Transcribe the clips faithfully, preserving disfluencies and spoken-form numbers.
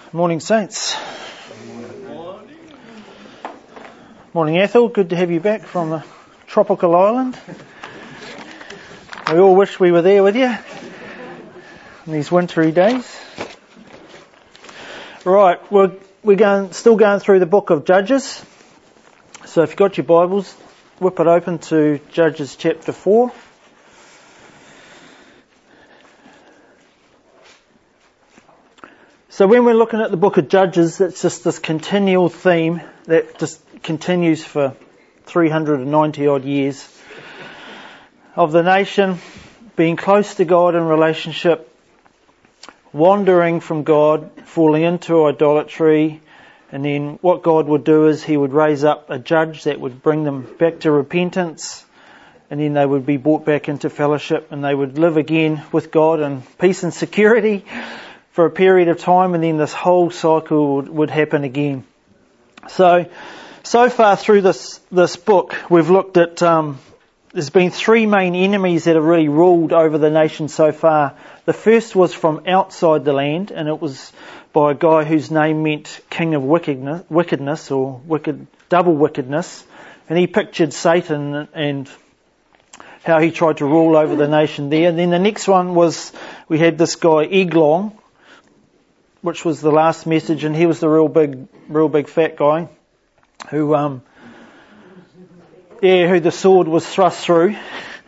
Morning, Saints. Morning, Ethel. Good to have you back from the tropical island. We all wish we were there with you in these wintry days. Right, we're we're going still going through the book of Judges. So if you've got your Bibles, whip it open to Judges chapter four. So when we're looking at the book of Judges, it's just this continual theme that just continues for three hundred ninety odd years of the nation being close to God in relationship, wandering from God, falling into idolatry, and then what God would do is He would raise up a judge that would bring them back to repentance, and then they would be brought back into fellowship and they would live again with God in peace and security for a period of time, and then this whole cycle would, would happen again. So, so far through this this book, we've looked at, um, there's been three main enemies that have really ruled over the nation so far. The first was from outside the land, and it was by a guy whose name meant king of wickedness, wickedness or wicked, double wickedness, and he pictured Satan and how he tried to rule over the nation there. And then the next one was, we had this guy Eglon, which was the last message, and he was the real big, real big fat guy, who, um, yeah, who the sword was thrust through,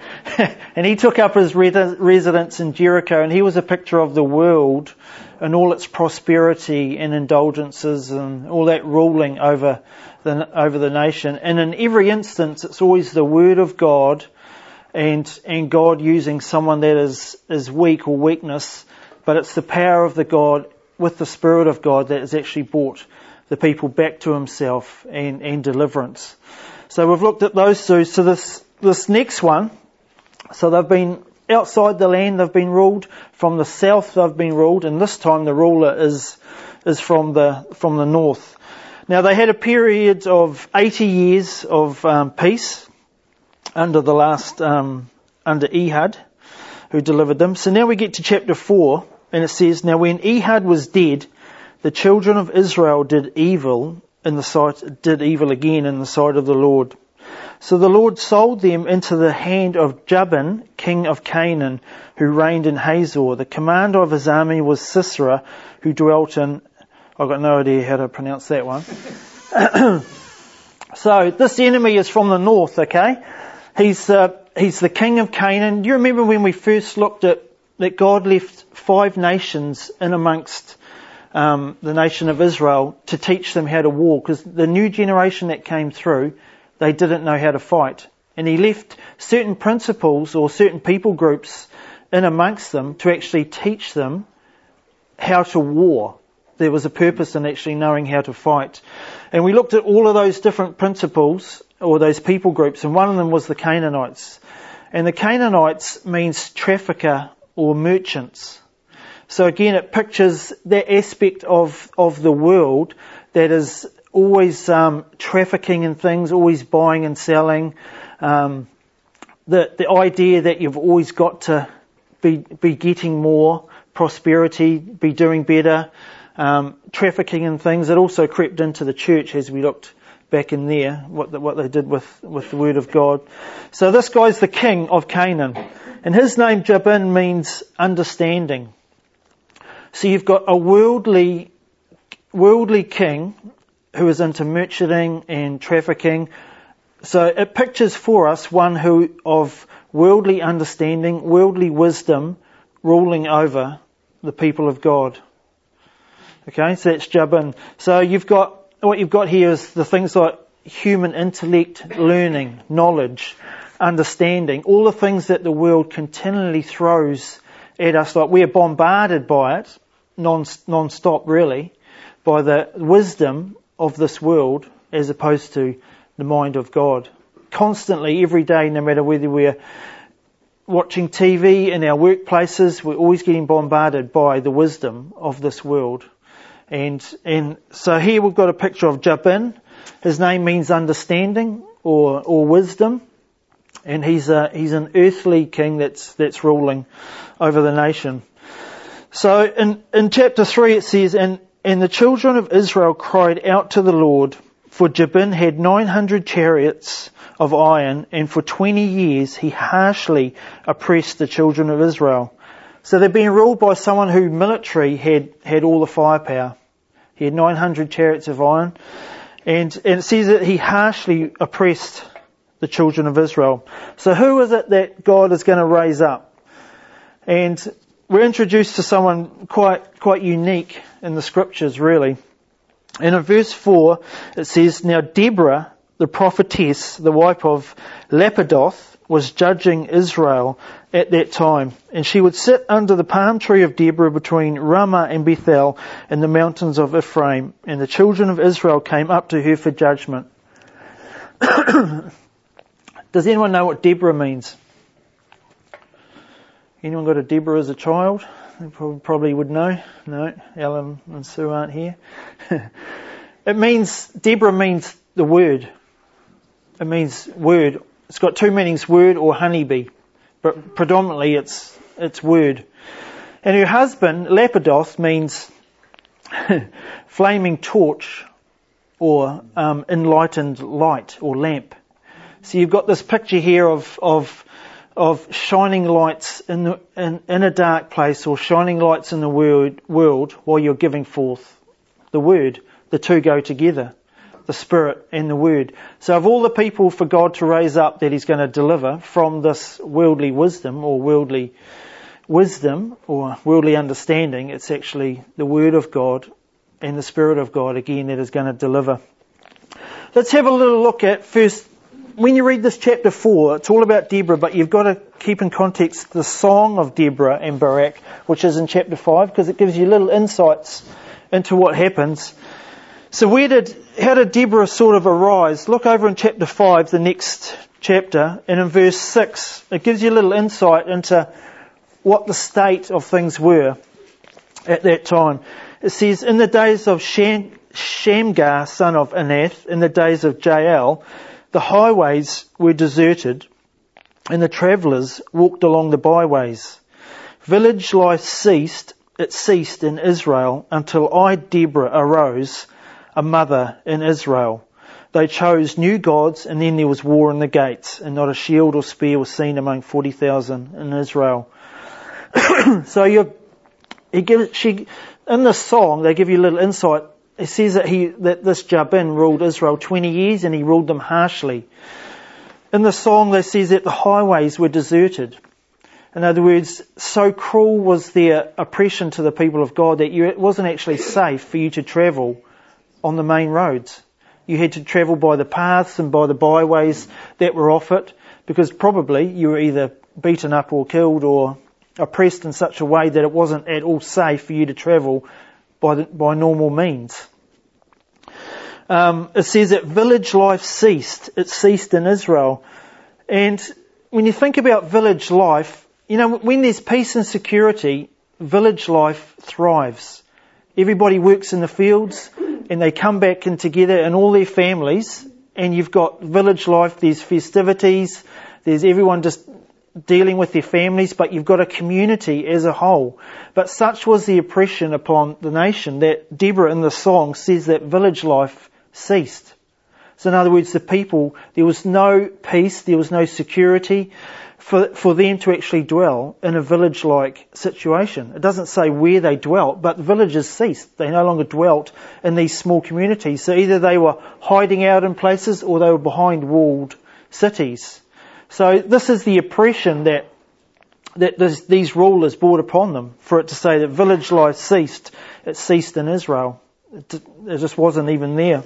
and he took up his residence in Jericho, and he was a picture of the world and all its prosperity and indulgences and all that ruling over the over the nation. And in every instance, it's always the word of God, and and God using someone that is is weak or weakness, but it's the power of the God with the Spirit of God that has actually brought the people back to Himself and, and deliverance. So we've looked at those two. So this, this next one, so they've been outside the land, they've been ruled. From the south they've been ruled, and this time the ruler is, is from the, from the north. Now they had a period of eighty years of, um, peace under the last, um, under Ehud, who delivered them. So now we get to chapter four. And it says, now when Ehud was dead, the children of Israel did evil in the sight, did evil again in the sight of the Lord. So the Lord sold them into the hand of Jabin, king of Canaan, who reigned in Hazor. The commander of his army was Sisera, who dwelt in, I've got no idea how to pronounce that one. So this enemy is from the north, okay? He's, uh, he's the king of Canaan. Do you remember when we first looked at that God left five nations in amongst um, the nation of Israel to teach them how to war, because the new generation that came through, they didn't know how to fight. And He left certain principles or certain people groups in amongst them to actually teach them how to war. There was a purpose in actually knowing how to fight. And we looked at all of those different principles or those people groups, and one of them was the Canaanites. And the Canaanites means trafficker or merchants. So again, it pictures that aspect of, of the world that is always um, trafficking in things, always buying and selling. Um, the the idea that you've always got to be be getting more prosperity, be doing better. Um, trafficking in things. It also crept into the church as we looked back in there, what the, what they did with with the word of God. So this guy's the king of Canaan. And his name, Jabin, means understanding. So you've got a worldly, worldly king who is into merchanting and trafficking. So it pictures for us one who of worldly understanding, worldly wisdom, ruling over the people of God. Okay, so that's Jabin. So you've got, what you've got here is the things like human intellect, learning, knowledge, understanding, all the things that the world continually throws at us, like we are bombarded by it, non, non-stop really, by the wisdom of this world as opposed to the mind of God. Constantly, every day, no matter whether we're watching T V in our workplaces, we're always getting bombarded by the wisdom of this world. And, and so here we've got a picture of Jabin. His name means understanding or, or wisdom. And he's a, he's an earthly king that's, that's ruling over the nation. So in, in chapter three it says, and, And the children of Israel cried out to the Lord, for Jabin had nine hundred chariots of iron, and for twenty years he harshly oppressed the children of Israel. So they've been ruled by someone who military had, had all the firepower. He had nine hundred chariots of iron, and, and it says that he harshly oppressed the children of Israel. So who is it that God is going to raise up? And we're introduced to someone quite quite unique in the scriptures, really. And in verse four, it says, Now Deborah, the prophetess, the wife of Lapidoth, was judging Israel at that time. And she would sit under the palm tree of Deborah between Ramah and Bethel in the mountains of Ephraim. And the children of Israel came up to her for judgment. Does anyone know what Deborah means? Anyone got a Deborah as a child? They probably would know. No, Alan and Sue aren't here. It means, Deborah means the word. It means word. It's got two meanings, word or honeybee. But predominantly it's, it's word. And her husband, Lapidoth, means flaming torch or um, enlightened light or lamp. So you've got this picture here of, of of shining lights in, the, in in a dark place, or shining lights in the world, world while you're giving forth the word. The two go together, the Spirit and the word. So of all the people for God to raise up that He's going to deliver from this worldly wisdom or worldly wisdom or worldly understanding, it's actually the word of God and the Spirit of God again that is going to deliver. Let's have a little look at first. When you read this chapter four, it's all about Deborah, but you've got to keep in context the song of Deborah and Barak, which is in chapter five, because it gives you little insights into what happens. So where did, how did Deborah sort of arise? Look over in chapter five, the next chapter, and in verse six, it gives you a little insight into what the state of things were at that time. It says, in the days of Sham, Shamgar, son of Anath, in the days of Jael, the highways were deserted, and the travellers walked along the byways. Village life ceased, it ceased in Israel, until I, Deborah, arose, a mother in Israel. They chose new gods, and then there was war in the gates, and not a shield or spear was seen among forty thousand in Israel. So you, he gives, she, in this song, they give you a little insight. It says that he, that this Jabin ruled Israel twenty years, and he ruled them harshly. In the song, they says that the highways were deserted. In other words, so cruel was their oppression to the people of God that you, it wasn't actually safe for you to travel on the main roads. You had to travel by the paths and by the byways that were off it, because probably you were either beaten up or killed or oppressed in such a way that it wasn't at all safe for you to travel by the, by normal means. Um, it says that village life ceased. It ceased in Israel. And when you think about village life, you know, when there's peace and security, village life thrives. Everybody works in the fields and they come back in together and all their families, and you've got village life, there's festivities, there's everyone just dealing with their families, but you've got a community as a whole. But such was the oppression upon the nation that Deborah in the song says that village life ceased. So in other words, the people, there was no peace, there was no security for, for them to actually dwell in a village-like situation. It doesn't say where they dwelt, but villages ceased. They no longer dwelt in these small communities. So either they were hiding out in places or they were behind walled cities. So this is the oppression that that this, these rulers brought upon them, for it to say that village life ceased. It ceased in Israel. It, it just wasn't even there.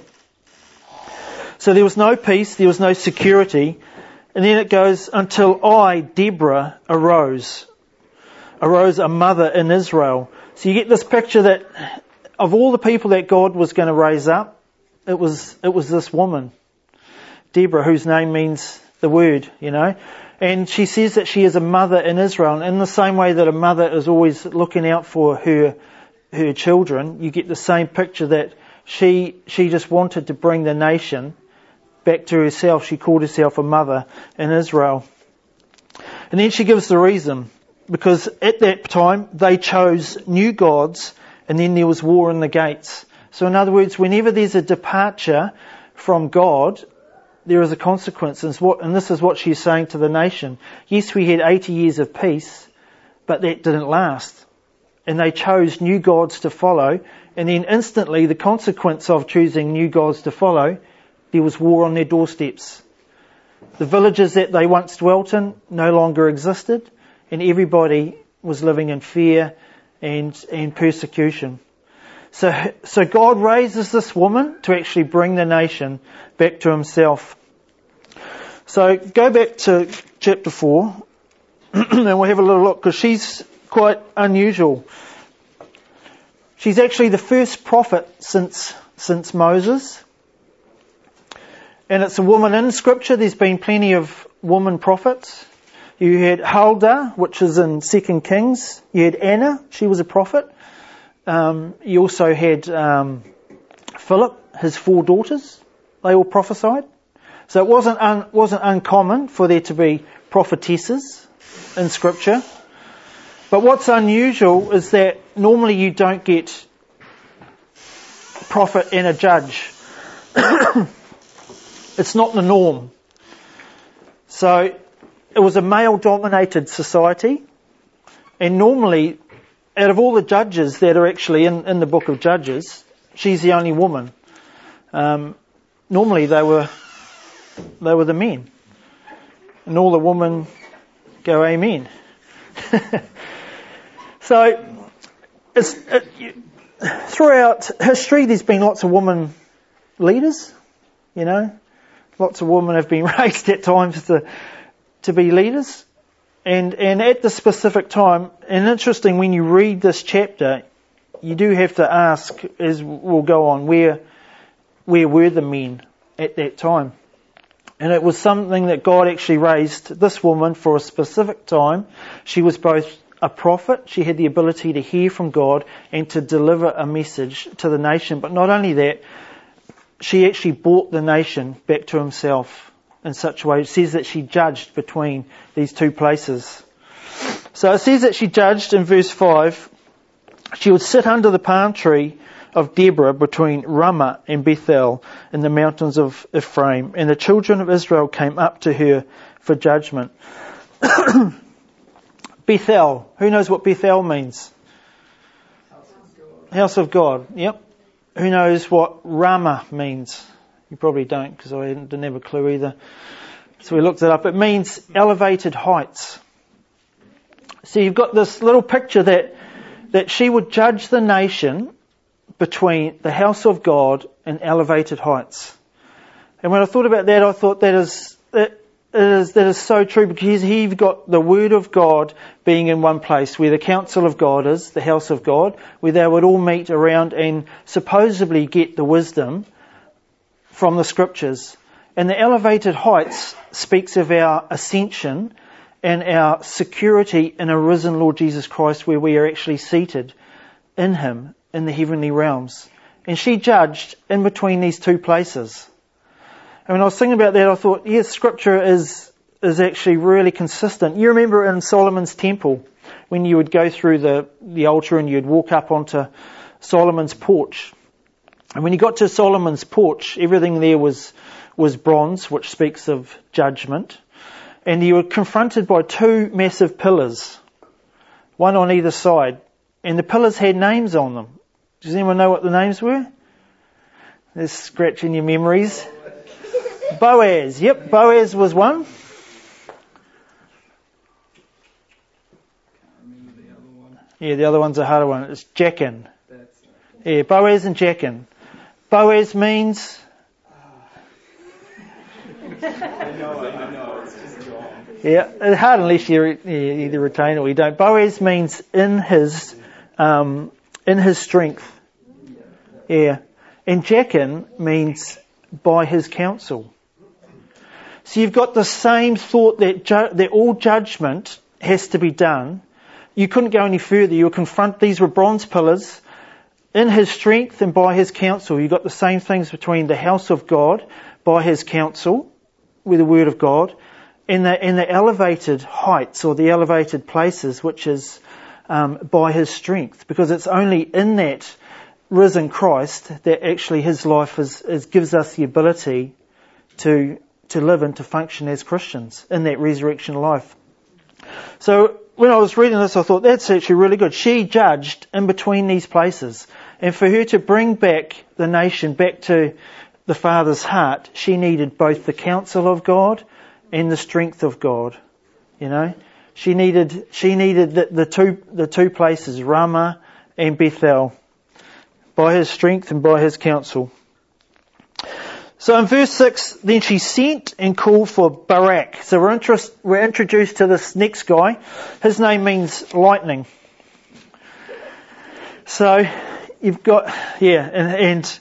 So there was no peace, there was no security. And then it goes, until I, Deborah, arose. Arose a mother in Israel. So you get this picture that of all the people that God was going to raise up, it was it was this woman, Deborah, whose name means the word, you know. And she says that she is a mother in Israel. And in the same way that a mother is always looking out for her her children, you get the same picture that she she just wanted to bring the nation back to herself. She called herself a mother in Israel. And then she gives the reason. Because at that time, they chose new gods, and then there was war in the gates. So in other words, whenever there's a departure from God, there is a consequence. And this is what she's saying to the nation. Yes, we had eighty years of peace, but that didn't last. And they chose new gods to follow. And then instantly, the consequence of choosing new gods to follow, there was war on their doorsteps. The villages that they once dwelt in no longer existed, and everybody was living in fear and, and persecution. So, so God raises this woman to actually bring the nation back to himself. So go back to chapter four, and we'll have a little look, because she's quite unusual. She's actually the first prophet since, since Moses. And it's a woman in Scripture. There's been plenty of woman prophets. You had Huldah, which is in Second Kings. You had Anna, she was a prophet. Um, you also had um, Philip, his four daughters. They all prophesied. So it wasn't un, wasn't uncommon for there to be prophetesses in Scripture. But what's unusual is that normally you don't get a prophet and a judge. It's not the norm. So it was a male-dominated society, and normally, out of all the judges that are actually in, in the book of Judges, she's the only woman. Um, normally they were they were the men, and all the women go amen. So it's, it, throughout history, there's been lots of women leaders. You know, lots of women have been raised at times to to be leaders. And and at the specific time, and interesting, when you read this chapter, you do have to ask, as we'll go on, where where were the men at that time? And it was something that God actually raised this woman for a specific time. She was both a prophet, she had the ability to hear from God and to deliver a message to the nation. But not only that, she actually brought the nation back to himself in such a way. It says that she judged between these two places. So it says that she judged in verse five. She would sit under the palm tree of Deborah between Ramah and Bethel in the mountains of Ephraim. And the children of Israel came up to her for judgment. Bethel. Who knows what Bethel means? House of God. House of God. Yep. Who knows what Ramah means? You probably don't, because I didn't have a clue either. So we looked it up. It means elevated heights. So you've got this little picture that that she would judge the nation between the house of God and elevated heights. And when I thought about that, I thought that is that is that is so true, because here you've got the Word of God being in one place, where the council of God is, the house of God, where they would all meet around and supposedly get the wisdom from the Scriptures. And the elevated heights speaks of our ascension and our security in a risen Lord Jesus Christ, where we are actually seated in Him in the heavenly realms. And she judged in between these two places. And when I was thinking about that, I thought, yes, Scripture is is actually really consistent. You remember in Solomon's temple, when you would go through the, the altar and you'd walk up onto Solomon's porch. And when you got to Solomon's porch, everything there was was bronze, which speaks of judgment. And you were confronted by two massive pillars, one on either side. And the pillars had names on them. Does anyone know what the names were? They're scratching your memories. Boaz. Yep, Boaz was one. The other one. Yeah, the other one's a harder one. It's Jachin. That's Yeah, Boaz and Jachin. Boaz means... I know, I know, it's just wrong. Yeah, it's hard unless you re- you either retain it or you don't. Boaz means in his um, in his strength. Yeah. And Jachin means by his counsel. So you've got the same thought that, ju- that all judgment has to be done. You couldn't go any further. You were confront, these were bronze pillars. In his strength and by his counsel. You've got the same things between the house of God, by his counsel, with the word of God, and the, and the elevated heights or the elevated places, which is um, by his strength, because it's only in that risen Christ that actually his life is, is gives us the ability to to live and to function as Christians in that resurrection life. So when I was reading this, I thought that's actually really good. She judged in between these places, and for her to bring back the nation back to the Father's heart, she needed both the counsel of God and the strength of God. You know, she needed she needed the, the two the two places, Ramah and Bethel, by his strength and by his counsel. So in verse six, then she sent and called for Barak. So we're, interest, we're introduced to this next guy. His name means lightning. So you've got, yeah, and, and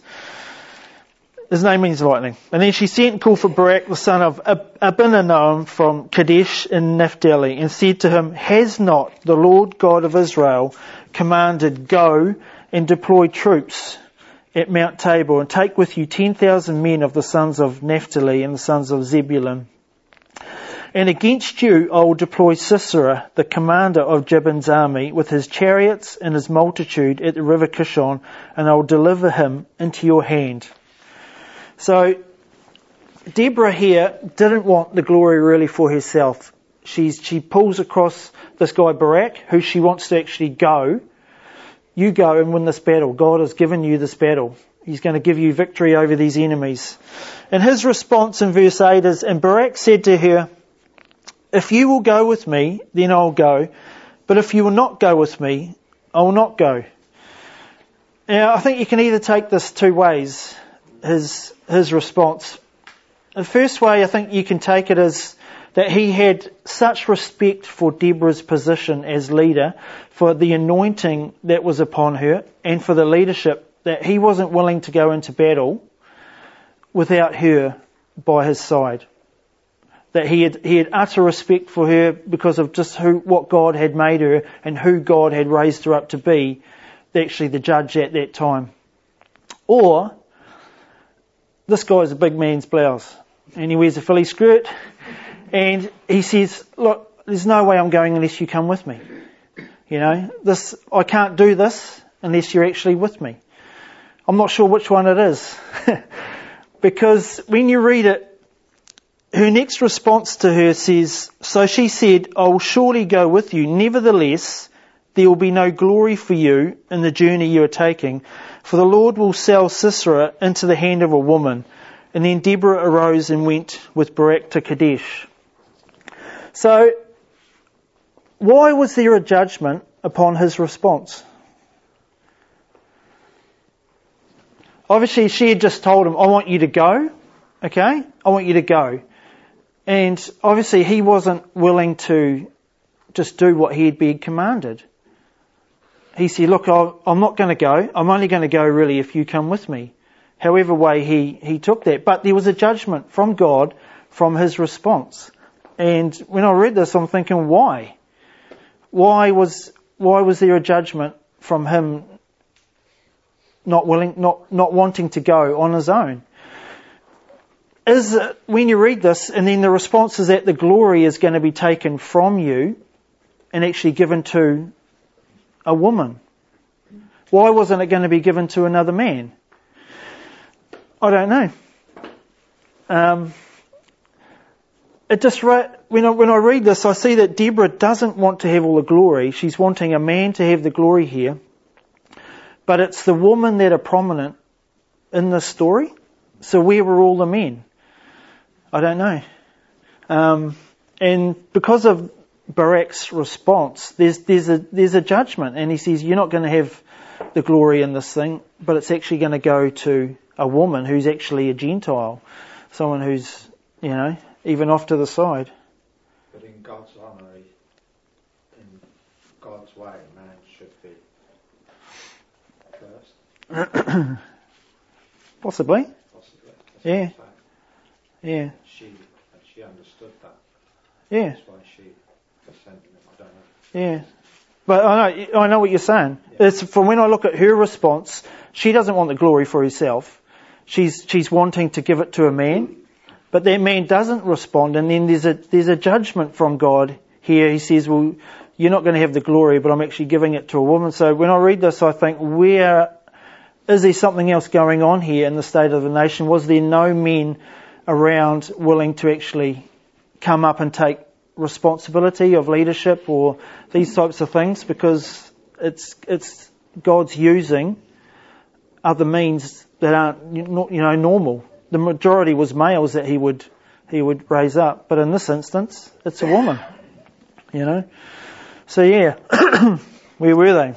his name means lightning. And then she sent and called for Barak, the son of Ab- Abinadab from Kadesh in Naphtali, and said to him, has not the Lord God of Israel commanded, go and deploy troops at Mount Tabor, and take with you ten thousand men of the sons of Naphtali and the sons of Zebulun. And against you I will deploy Sisera, the commander of Jabin's army, with his chariots and his multitude at the river Kishon, and I will deliver him into your hand. So Deborah here didn't want the glory really for herself. She's, she pulls across this guy Barak, who she wants to actually go. You go and win this battle. God has given you this battle. He's going to give you victory over these enemies. And his response in verse eight is, and Barak said to her, if you will go with me, then I'll go. But if you will not go with me, I will not go. Now, I think you can either take this two ways, his, his response. The first way, I think you can take it as that he had such respect for Deborah's position as leader, for the anointing that was upon her, and for the leadership, that he wasn't willing to go into battle without her by his side. That he had, he had utter respect for her because of just who, what God had made her and who God had raised her up to be, actually the judge at that time. Or, this guy's a big man's blouse, and he wears a frilly skirt, and he says, look, there's no way I'm going unless you come with me. You know, this, I can't do this unless you're actually with me. I'm not sure which one it is. Because when you read it, her next response to her says, so she said, I will surely go with you. Nevertheless, there will be no glory for you in the journey you are taking, for the Lord will sell Sisera into the hand of a woman. And then Deborah arose and went with Barak to Kadesh. So, why was there a judgment upon his response? Obviously, she had just told him, I want you to go, okay? I want you to go. And obviously, he wasn't willing to just do what he had been commanded. He said, look, I'm not going to go. I'm only going to go really if you come with me. However way he, he took that. But there was a judgment from God from his response. And when I read this, I'm thinking, why? Why was why was there a judgment from him not willing, not not wanting to go on his own? Is it, when you read this, and then the response is that the glory is going to be taken from you and actually given to a woman. Why wasn't it going to be given to another man? I don't know. Um, It just, when I, when I read this, I see that Deborah doesn't want to have all the glory. She's wanting a man to have the glory here. But it's the women that are prominent in this story. So where were all the men? I don't know. Um, and because of Barak's response, there's, there's a, there's a judgment. And he says, you're not going to have the glory in this thing, but it's actually going to go to a woman who's actually a Gentile. Someone who's, you know, even off to the side. But in God's honour, in God's way, man should be first. Possibly. Possibly. That's Yeah. what I'm saying. Yeah. She, she understood that. Yeah. That's why she was sending him. I don't know. Yeah. But I know, I know what you're saying. Yeah. It's from when I look at her response, she doesn't want the glory for herself. She's, she's wanting to give it to a man. But that man doesn't respond, and then there's a there's a judgment from God here. He says, well, you're not going to have the glory, but I'm actually giving it to a woman. So when I read this, I think, where is there something else going on here in the state of the nation? Was there no men around willing to actually come up and take responsibility of leadership or these types of things? Because it's it's God's using other means that aren't, you know, normal. The majority was males that he would he would raise up, but in this instance, it's a woman. You know, so yeah, where were they?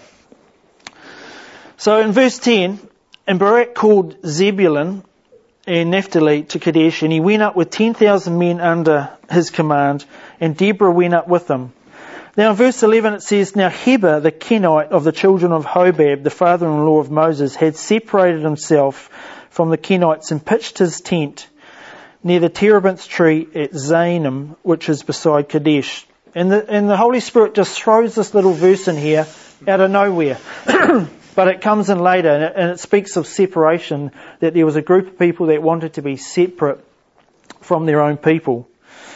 So in verse ten, and Barak called Zebulun and Naphtali to Kadesh, and he went up with ten thousand men under his command, and Deborah went up with them. Now in verse eleven it says, Now Heber the Kenite of the children of Hobab, the father-in-law of Moses, had separated himself from the Kenites and pitched his tent near the terebinth tree at Zainim, which is beside Kadesh. And the, and the Holy Spirit just throws this little verse in here out of nowhere. But it comes in later, and it, and it speaks of separation, that there was a group of people that wanted to be separate from their own people.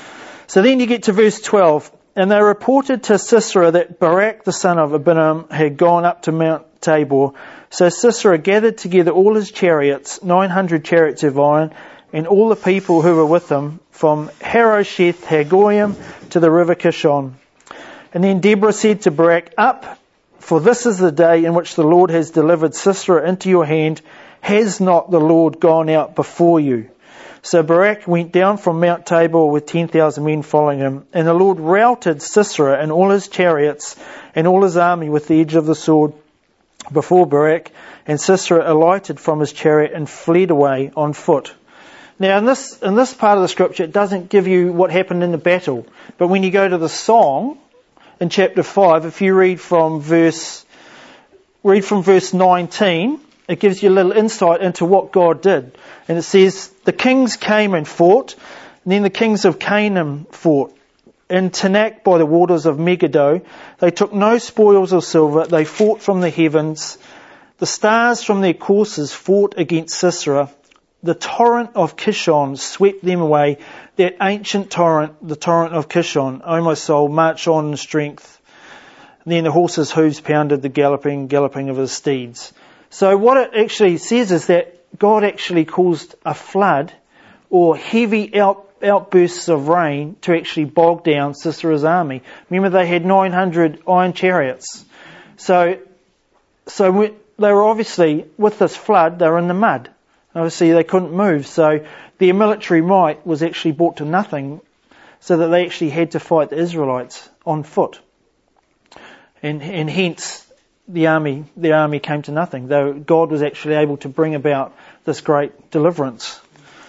So then you get to verse twelve. And they reported to Sisera that Barak the son of Abinoam had gone up to Mount Tabor. So Sisera gathered together all his chariots, nine hundred chariots of iron, and all the people who were with him, from Harosheth Hagoyim to the river Kishon. And then Deborah said to Barak, Up, for this is the day in which the Lord has delivered Sisera into your hand. Has not the Lord gone out before you? So Barak went down from Mount Tabor with ten thousand men following him, and the Lord routed Sisera and all his chariots and all his army with the edge of the sword before Barak, and Sisera alighted from his chariot and fled away on foot. Now in this in this part of the scripture, it doesn't give you what happened in the battle, but when you go to the song in chapter five, if you read from verse read from verse nineteen, it gives you a little insight into what God did. And it says, the kings came and fought, and then the kings of Canaan fought. In Tanakh by the waters of Megiddo, they took no spoils of silver, they fought from the heavens. The stars from their courses fought against Sisera. The torrent of Kishon swept them away, that ancient torrent, the torrent of Kishon. O my soul, march on in strength. And then the horses' hooves pounded the galloping, galloping of his steeds. So what it actually says is that God actually caused a flood or heavy out, outbursts of rain to actually bog down Sisera's army. Remember, they had nine hundred iron chariots. So, so we, they were obviously, with this flood, they were in the mud. Obviously they couldn't move, so their military might was actually brought to nothing, so that they actually had to fight the Israelites on foot. And, and hence, the army, the army came to nothing, though God was actually able to bring about this great deliverance.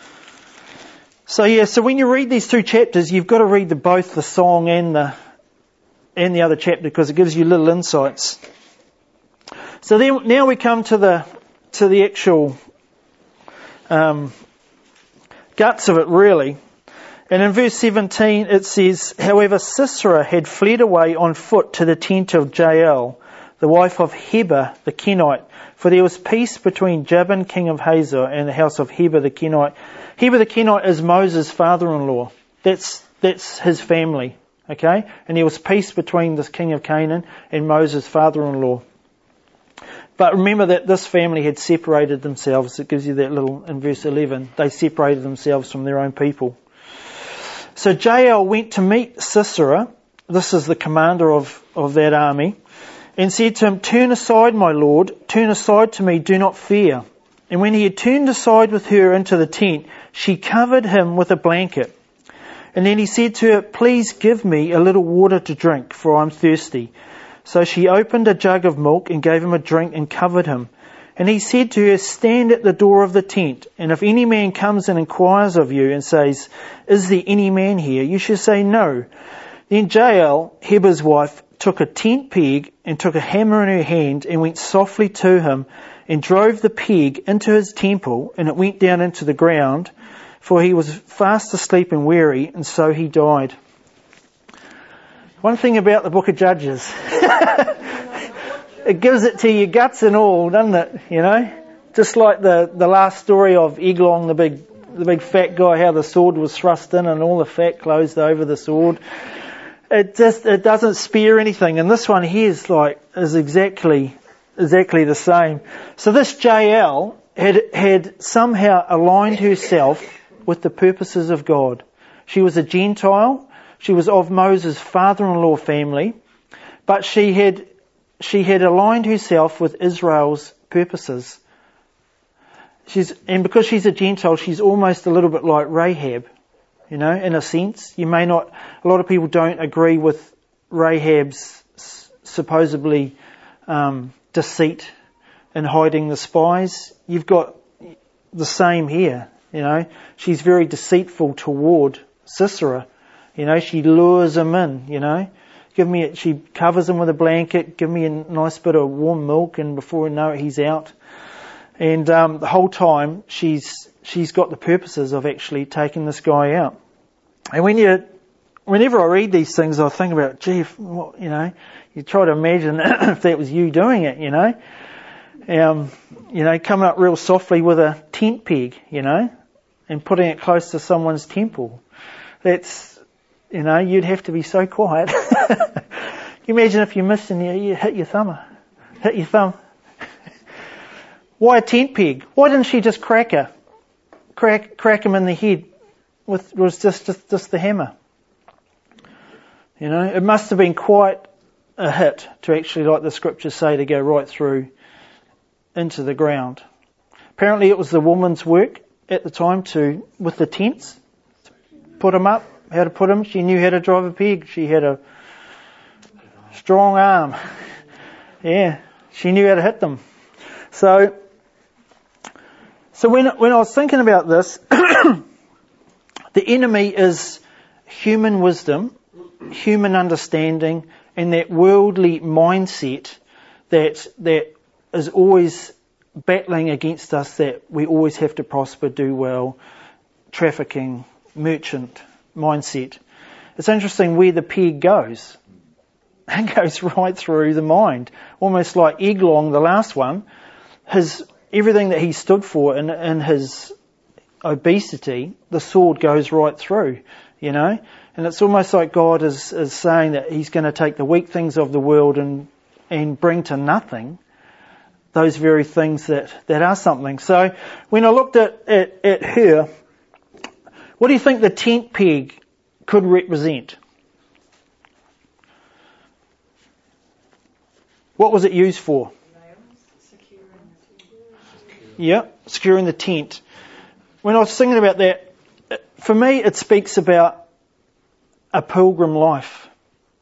So yeah, so when you read these two chapters, you've got to read the, both the song and the and the other chapter, because it gives you little insights. So then, now we come to the to the actual um, guts of it, really. And in verse seventeen, it says, "However, Sisera had fled away on foot to the tent of Jael, the wife of Heber the Kenite, for there was peace between Jabin, king of Hazor, and the house of Heber the Kenite." Heber the Kenite is Moses' father-in-law. That's that's his family, okay? And there was peace between this king of Canaan and Moses' father-in-law. But remember that this family had separated themselves. It gives you that little, in verse eleven, they separated themselves from their own people. So Jael went to meet Sisera, this is the commander of, of that army, and said to him, "Turn aside, my lord, turn aside to me, do not fear." And when he had turned aside with her into the tent, she covered him with a blanket. And then he said to her, "Please give me a little water to drink, for I'm thirsty." So she opened a jug of milk and gave him a drink and covered him. And he said to her, "Stand at the door of the tent, and if any man comes and inquires of you and says, 'Is there any man here?' you shall say, 'No.'" Then Jael, Heber's wife, took a tent peg and took a hammer in her hand and went softly to him and drove the peg into his temple, and it went down into the ground, for he was fast asleep and weary, and so he died. One thing about the book of Judges, it gives it to your guts and all, doesn't it? You know, just like the, the last story of Eglon, the big the big fat guy, how the sword was thrust in and all the fat closed over the sword. it just, it doesn't spare anything. And this one here is like, is exactly, exactly the same. So this Jael had, had somehow aligned herself with the purposes of God. She was a Gentile. She was of Moses' father-in-law family, but she had, she had aligned herself with Israel's purposes. She's, and because she's a Gentile, she's almost a little bit like Rahab, you know, in a sense. You may not, a lot of people don't agree with Rahab's supposedly um, deceit in hiding the spies. You've got the same here, you know. She's very deceitful toward Sisera. You know, she lures him in, you know. Give me a, she covers him with a blanket, give me a nice bit of warm milk, and before you know it, he's out. And um, the whole time, she's she's got the purposes of actually taking this guy out. And when you, whenever I read these things, I think about, gee, what, you know, you try to imagine if that was you doing it, you know. Um, you know, coming up real softly with a tent peg, you know, and putting it close to someone's temple. That's, you know, you'd have to be so quiet. Can you imagine if you missed and you, you hit your thumb? Hit your thumb. Why a tent peg? Why didn't she just crack her? Crack, crack him in the head with, was just, just, just the hammer. You know, it must have been quite a hit to actually, like the scriptures say, to go right through into the ground. Apparently it was the woman's work at the time to, with the tents, to put them up. How to put them. She knew how to drive a peg. She had a strong arm. Yeah, she knew how to hit them. So, so when when I was thinking about this, the enemy is human wisdom, human understanding, and that worldly mindset that that is always battling against us. That we always have to prosper, do well, trafficking, merchant mindset. It's interesting where the peg goes. It goes right through the mind. Almost like Eglon, the last one, his, everything that he stood for in, in his obesity, the sword goes right through, you know. And it's almost like God is, is saying that he's going to take the weak things of the world and, and bring to nothing those very things that, that are something. So when I looked at, at, at her, what do you think the tent peg could represent? What was it used for? Yeah, securing the tent. When I was thinking about that, for me it speaks about a pilgrim life.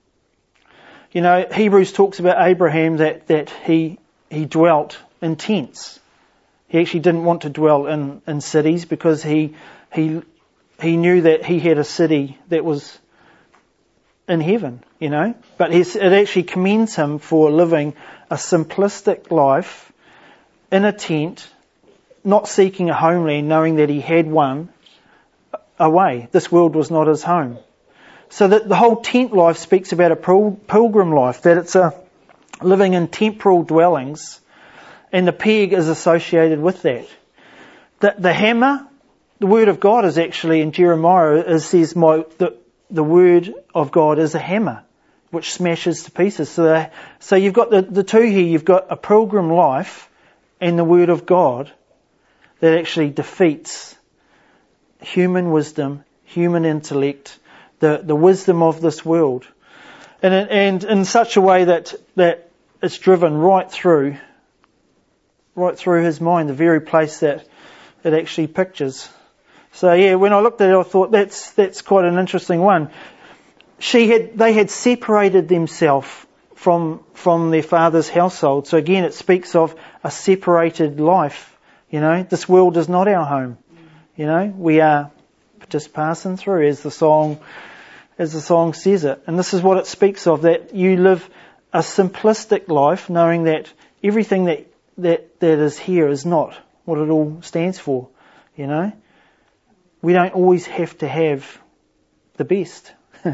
You know, Hebrews talks about Abraham that, that he he dwelt in tents. He actually didn't want to dwell in, in cities because he he He knew that he had a city that was in heaven, you know. But it actually commends him for living a simplistic life in a tent, not seeking a homeland, knowing that he had one away. This world was not his home. So that the whole tent life speaks about a pilgrim life, that it's a living in temporal dwellings, and the peg is associated with that. The, the hammer, the word of God is actually in Jeremiah, it says my, the, the word of God is a hammer, which smashes to pieces. So, the, so you've got the, the two here, you've got a pilgrim life and the word of God that actually defeats human wisdom, human intellect, the, the wisdom of this world. And, and in such a way that, that it's driven right through, right through his mind, the very place that it actually pictures. So yeah, when I looked at it, I thought that's that's quite an interesting one. She had they had separated themselves from from their father's household. So again, it speaks of a separated life. You know, this world is not our home. You know, we are just passing through, as the song as the song says it. And this is what it speaks of, that you live a simplistic life, knowing that everything that that that is here is not what it all stands for. You know. We don't always have to have the best,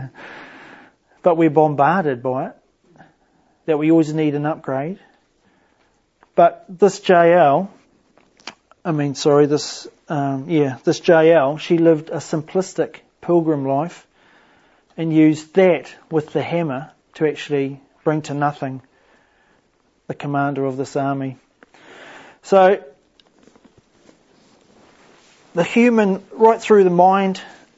but we're bombarded by it, that we always need an upgrade. But this Jael, I mean, sorry, this, um, yeah, this Jael, she lived a simplistic pilgrim life, and used that with the hammer to actually bring to nothing the commander of this army. So, the human, right through the mind,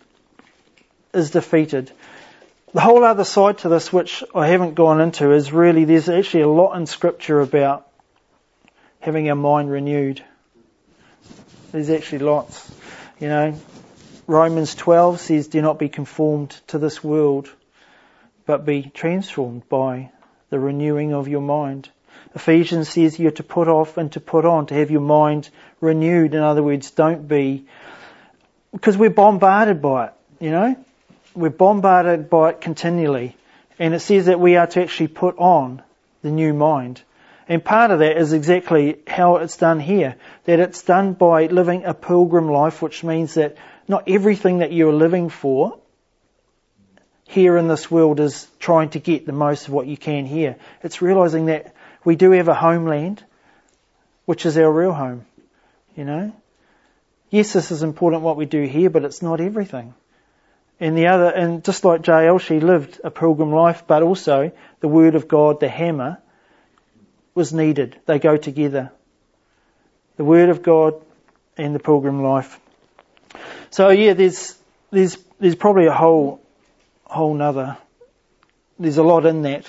is defeated. The whole other side to this, which I haven't gone into, is really there's actually a lot in Scripture about having our mind renewed. There's actually lots. You know, Romans twelve says, do not be conformed to this world, but be transformed by the renewing of your mind. Ephesians says you're to put off and to put on, to have your mind renewed. In other words, don't be, because we're bombarded by it, you know. We're bombarded by it continually. And it says that we are to actually put on the new mind. And part of that is exactly how it's done here. That it's done by living a pilgrim life, which means that not everything that you're living for here in this world is trying to get the most of what you can here. It's realising that we do have a homeland, which is our real home, you know. Yes, this is important what we do here, but it's not everything. And the other, and just like Jael, she lived a pilgrim life, but also the Word of God, the hammer, was needed. They go together. The Word of God and the pilgrim life. So yeah, there's there's there's probably a whole whole nother. There's a lot in that.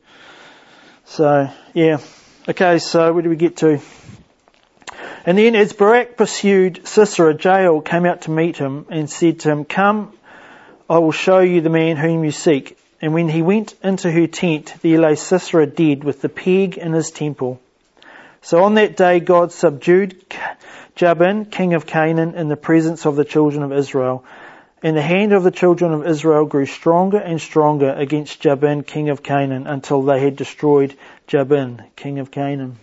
So yeah, okay. So where do we get to? And then as Barak pursued Sisera, Jael came out to meet him and said to him, "Come, I will show you the man whom you seek." And when he went into her tent, there lay Sisera dead with the peg in his temple. So on that day God subdued Jabin, king of Canaan, in the presence of the children of Israel. And the hand of the children of Israel grew stronger and stronger against Jabin, king of Canaan, until they had destroyed Jabin, king of Canaan.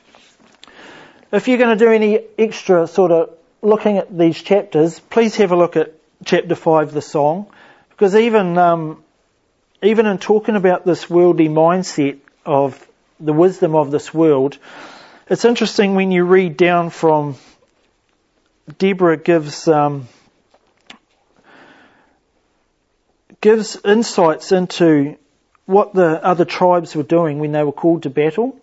If you're going to do any extra sort of looking at these chapters, please have a look at chapter five, the song. Because even um, even in talking about this worldly mindset of the wisdom of this world, it's interesting when you read down from Deborah gives um, gives insights into what the other tribes were doing when they were called to battle.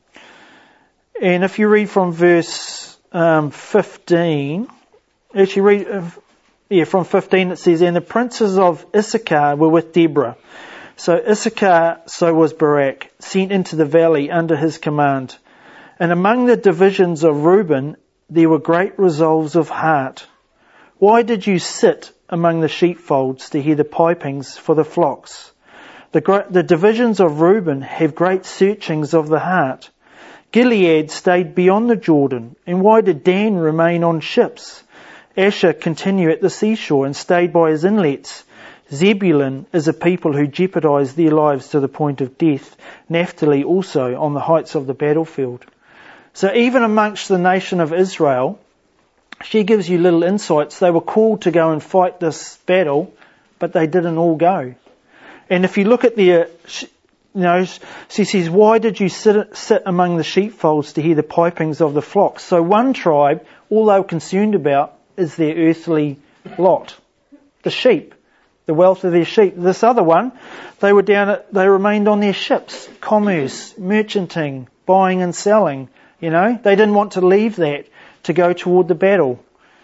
And if you read from verse um, fifteen, actually read uh, yeah from fifteen, it says, "And the princes of Issachar were with Deborah. So Issachar, so was Barak, sent into the valley under his command. And among the divisions of Reuben, there were great resolves of heart. Why did you sit among the sheepfolds to hear the pipings for the flocks? The, the divisions of Reuben have great searchings of the heart. Gilead stayed beyond the Jordan. And why did Dan remain on ships? Asher continue at the seashore and stayed by his inlets. Zebulun is a people who jeopardize their lives to the point of death. Naphtali also on the heights of the battlefield." So even amongst the nation of Israel, she gives you little insights. They were called to go and fight this battle, but they didn't all go. And if you look at the, you know, she says, "Why did you sit, sit among the sheepfolds to hear the pipings of the flocks?" So one tribe, all they were concerned about is their earthly lot, the sheep, the wealth of their sheep. This other one, they were down at, they remained on their ships, commerce, merchanting, buying and selling. You know, they didn't want to leave that to go toward the battle.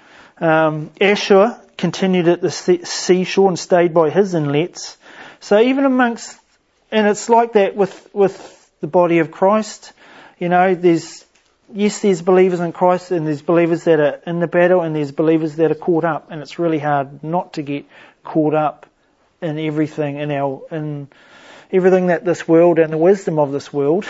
Um, Asher continued at the seashore and stayed by his inlets. So even amongst, and it's like that with, with the body of Christ. You know, there's, yes, there's believers in Christ and there's believers that are in the battle and there's believers that are caught up, and it's really hard not to get caught up in everything, in our, in everything that this world and the wisdom of this world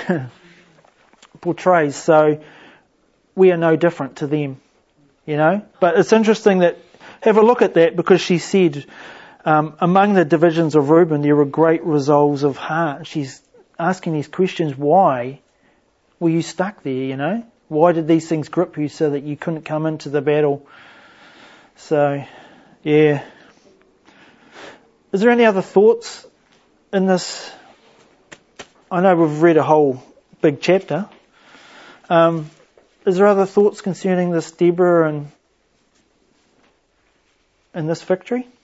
portrays. So we are no different to them, you know. But it's interesting that, have a look at that, because she said, um, among the divisions of Reuben there were great resolves of heart. She's asking these questions. Why were you stuck there, you know? Why did these things grip you so that you couldn't come into the battle? So, yeah. Is there any other thoughts in this? I know we've read a whole big chapter. Um, is there other thoughts concerning this Deborah and, and this victory?